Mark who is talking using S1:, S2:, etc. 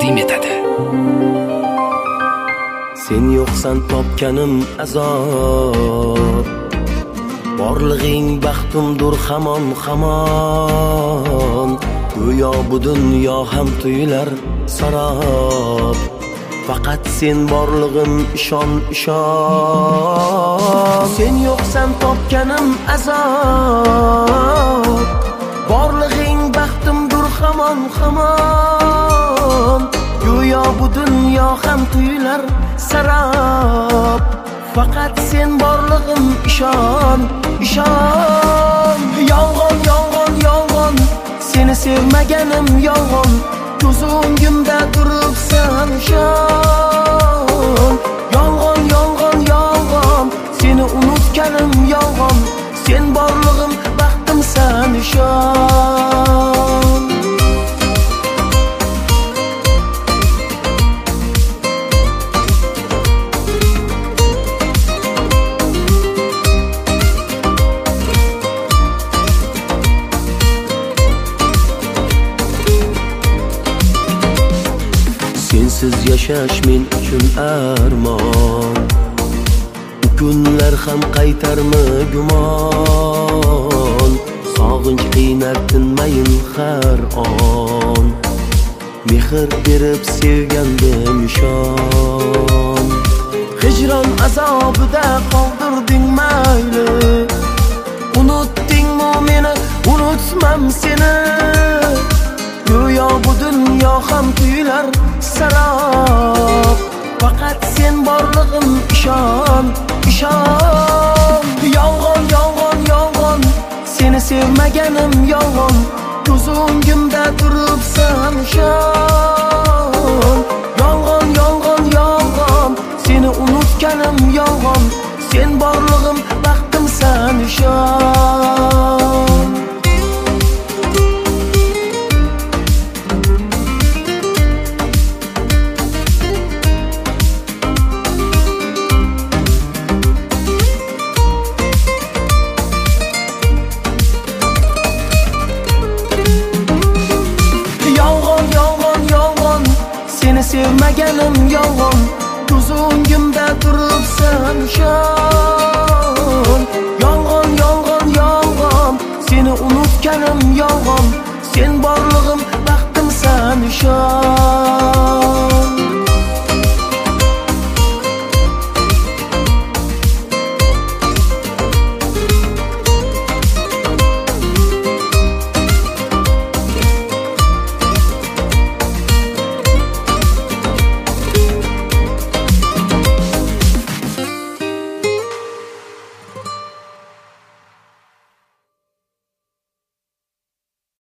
S1: taqdim etadi.
S2: Sen yo'qsan topganim azob, borlig'ing baxtimdur hamon hamon. Go'yo bu dunyo ham tuyular sarob, faqat sen borlig'im ishon ishon. Sen yo'qsan topganim azob, borlig'ing baxtimdur hamon hamon. Go'yo bu dunyo ham tuyular sarob, faqat sen borlig'im ishon ishon. Yolg'on yolg'on yolg'on, seni sevmaganim yolg'on, ko'z o'ngimda turibsan ishon. Yolg'on yolg'on yolg'on, seni unutganim yolg'on, sen borlig'im baxtimsan ishon. Sensiz yashash men uchun armon, u kunlar ham qaytarmi gumon. Sog'inch qiynar tinmayin har on, mehr berib sevgandim ishon. Hijron azobida qoldirding mayli, unutdingmi meni, unutmam seni. Go'yo bu dunyo ham tuyular sarob, faqat sen borlig'im ishon ishon. Yolg'on yolg'on yolg'on, seni sevmaganim yolg'on, ko'z o'ngimda turibsan ishon. Yolg'on yolg'on yolg'on, seni unutganim yolg'on, sen borlig'im baxtimsan ishon. Seni sevmaganim yolg'on, ko'z o'ngimda turibsan ishon. Yolg'on yolg'on yolg'on, seni unutganim yolg'on, sen borlig'im baxtimsan ishon.